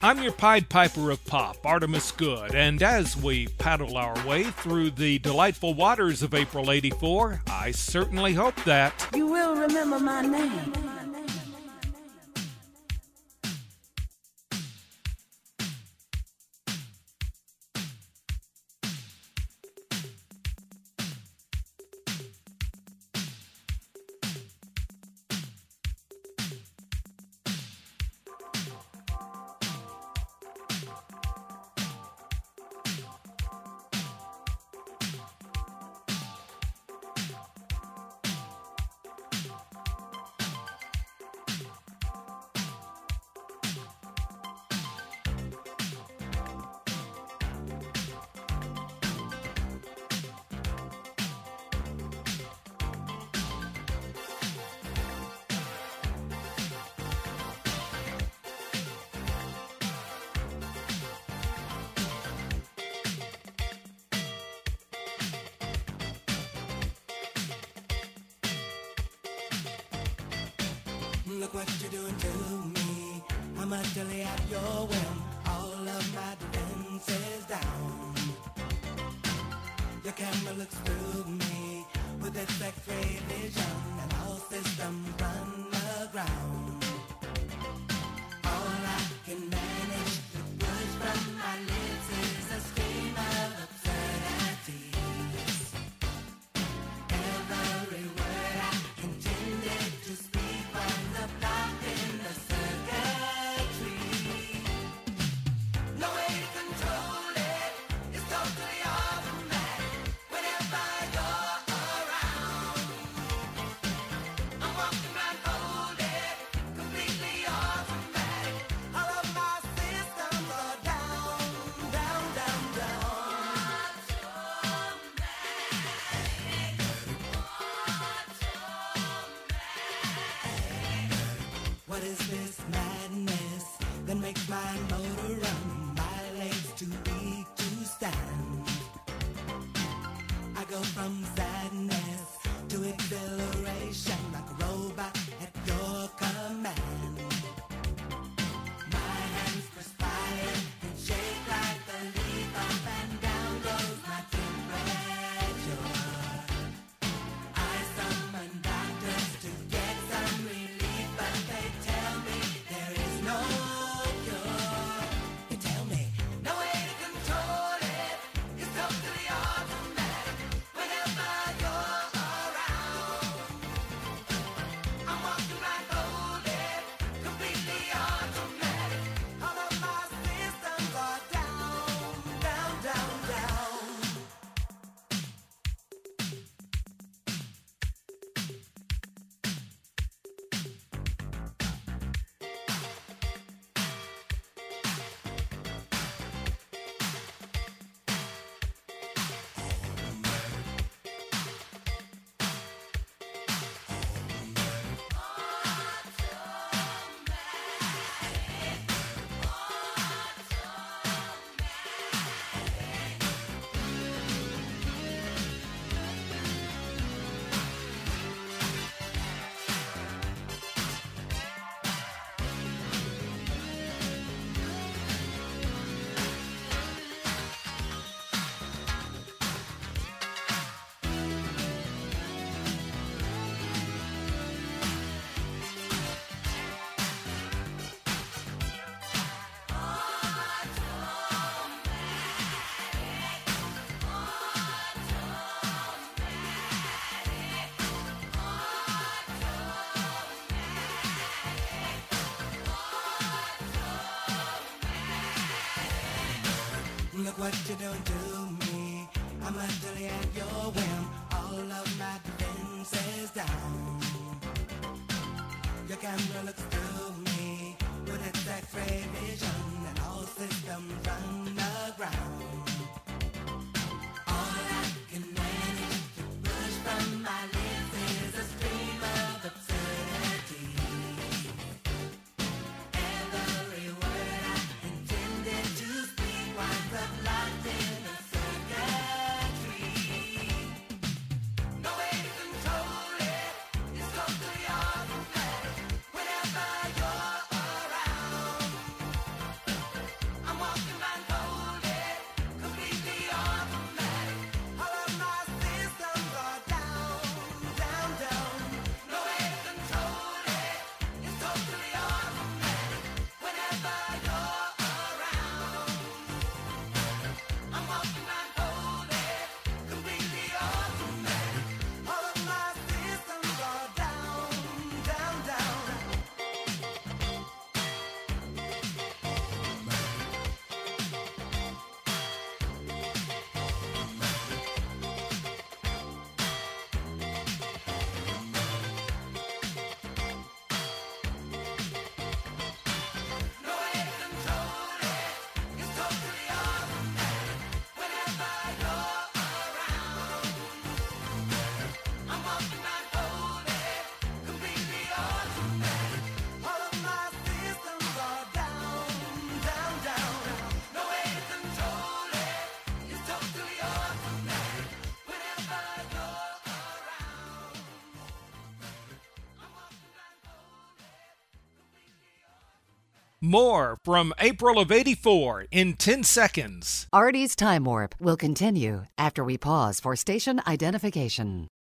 I'm your Pied Piper of Pop, Artemis Good, and as we paddle our way through the delightful waters of April '84, I certainly hope that you will remember my name. Look what you're doing to me. I'm utterly at your whim. All of my defenses down. Your camera looks through me with its X-ray vision, and all systems run aground. All I can manage to push from my lips is a stream of absurdities. Every word I intended to speak was a block in the circuitry. No way to control it. It's totally automatic. Whenever you're around, I'm walking blindfolded, completely automatic. All of my systems are down, down, down, down. What is this madness that makes my motor run? My legs too weak to stand. I go from sadness to exhilaration like a robot at your command. My hands perspire and shake like the leaf up and down goes my temperature. I summon doctors to get some relief, but they tell me there is no cure. They tell me no way to control it. It's totally automatic. Whenever you're around, I'm walking blindfolded, completely automatic. All of my systems are down, down, down, down. Look what you're doing to me. I'm utterly at your whim. All of my defenses down. Your camera looks through me with its X-ray vision, and all systems run aground. All I can manage to push from my lips is a stream of absurdity. Every word I intended to speak winds up locked in a circuitry. No way to control it. It's totally automatic. Whenever you're around, More from April of '84 in 10 seconds. Artie's Time Warp will continue after we pause for station identification.